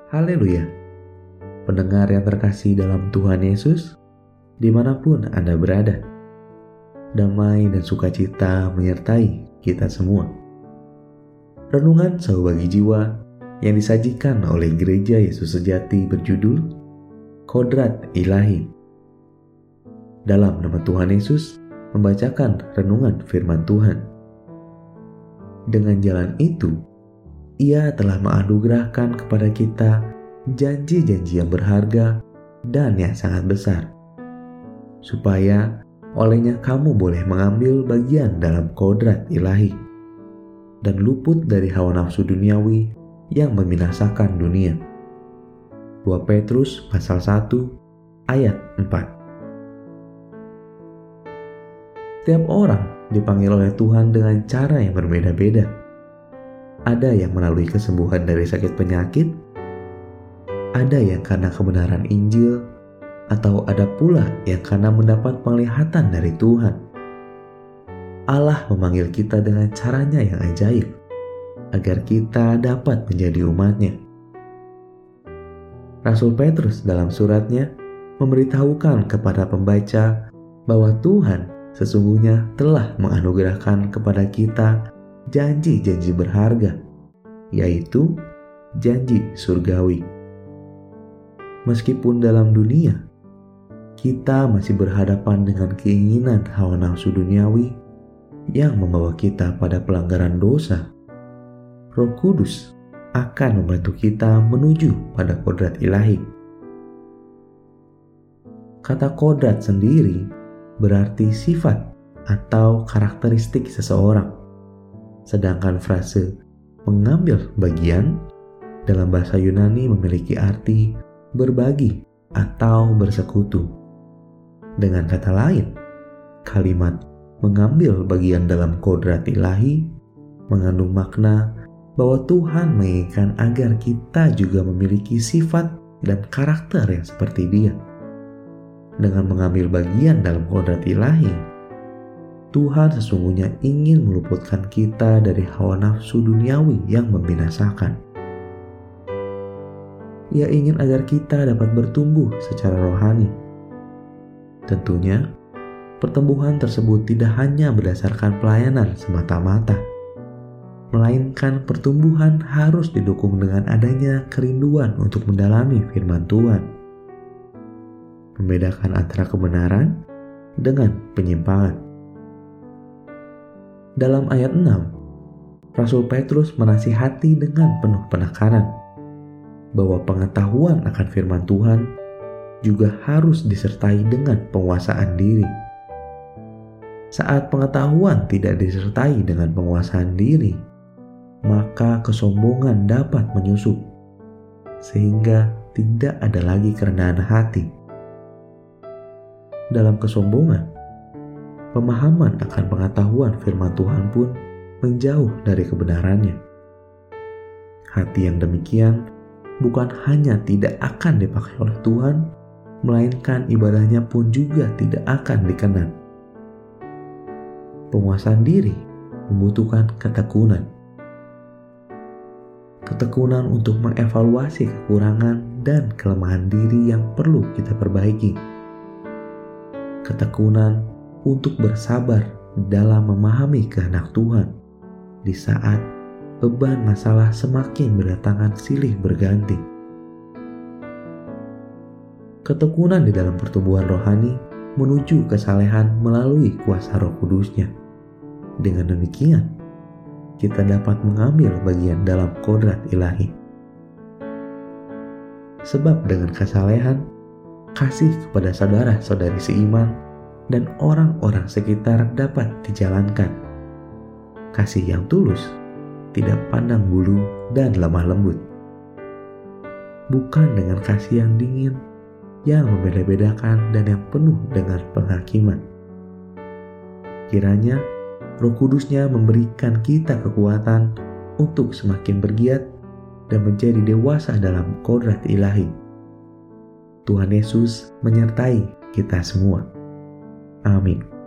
Haleluya. Pendengar yang terkasih dalam Tuhan Yesus, dimanapun Anda berada, damai dan sukacita menyertai kita semua. Renungan Sauh Bagi Jiwa yang disajikan oleh Gereja Yesus Sejati berjudul Kodrat Ilahi. Dalam nama Tuhan Yesus, membacakan renungan firman Tuhan. Dengan jalan itu, Ia telah menganugerahkan kepada kita janji-janji yang berharga dan yang sangat besar, supaya olehnya kamu boleh mengambil bagian dalam kodrat ilahi dan luput dari hawa nafsu duniawi yang membinasakan dunia. 2 Petrus pasal 1 ayat 4. Setiap orang dipanggil oleh Tuhan dengan cara yang berbeda-beda. Ada yang melalui kesembuhan dari sakit penyakit, ada yang karena kebenaran Injil, atau ada pula yang karena mendapat penglihatan dari Tuhan. Allah memanggil kita dengan caranya yang ajaib, agar kita dapat menjadi umat-Nya. Rasul Petrus dalam suratnya memberitahukan kepada pembaca bahwa Tuhan sesungguhnya telah menganugerahkan kepada kita janji-janji berharga, yaitu janji surgawi. Meskipun dalam dunia, kita masih berhadapan dengan keinginan hawa nafsu duniawi yang membawa kita pada pelanggaran dosa, Roh Kudus akan membantu kita menuju pada kodrat ilahi. Kata kodrat sendiri berarti sifat atau karakteristik seseorang. Sedangkan frase mengambil bagian dalam bahasa Yunani memiliki arti berbagi atau bersekutu. Dengan kata lain, kalimat mengambil bagian dalam kodrat ilahi mengandung makna bahwa Tuhan menginginkan agar kita juga memiliki sifat dan karakter yang seperti Dia. Dengan mengambil bagian dalam kodrat ilahi, Tuhan sesungguhnya ingin meluputkan kita dari hawa nafsu duniawi yang membinasakan. Ia ingin agar kita dapat bertumbuh secara rohani. Tentunya, pertumbuhan tersebut tidak hanya berdasarkan pelayanan semata-mata, melainkan pertumbuhan harus didukung dengan adanya kerinduan untuk mendalami firman Tuhan. Membedakan antara kebenaran dengan penyimpangan. Dalam ayat 6, Rasul Petrus menasihati dengan penuh penekanan bahwa pengetahuan akan firman Tuhan juga harus disertai dengan penguasaan diri. Saat pengetahuan tidak disertai dengan penguasaan diri, maka kesombongan dapat menyusup, sehingga tidak ada lagi kerendahan hati. Dalam kesombongan, pemahaman akan pengetahuan firman Tuhan pun menjauh dari kebenarannya. Hati yang demikian bukan hanya tidak akan dipakai oleh Tuhan, melainkan ibadahnya pun juga tidak akan dikenan. Penguasaan diri membutuhkan ketekunan. Ketekunan untuk mengevaluasi kekurangan dan kelemahan diri yang perlu kita perbaiki. Ketekunan untuk bersabar dalam memahami kehendak Tuhan di saat beban masalah semakin berdatangan silih berganti. Ketekunan di dalam pertumbuhan rohani menuju kesalehan melalui kuasa Roh Kudus-Nya. Dengan demikian, kita dapat mengambil bagian dalam kodrat ilahi. Sebab dengan kesalehan, kasih kepada saudara-saudari seiman dan orang-orang sekitar dapat dijalankan. Kasih yang tulus, tidak pandang bulu dan lemah lembut. Bukan dengan kasih yang dingin, yang membeda-bedakan dan yang penuh dengan penghakiman. Kiranya Roh Kudus-Nya memberikan kita kekuatan untuk semakin bergiat dan menjadi dewasa dalam kodrat ilahi. Tuhan Yesus menyertai kita semua. Amin.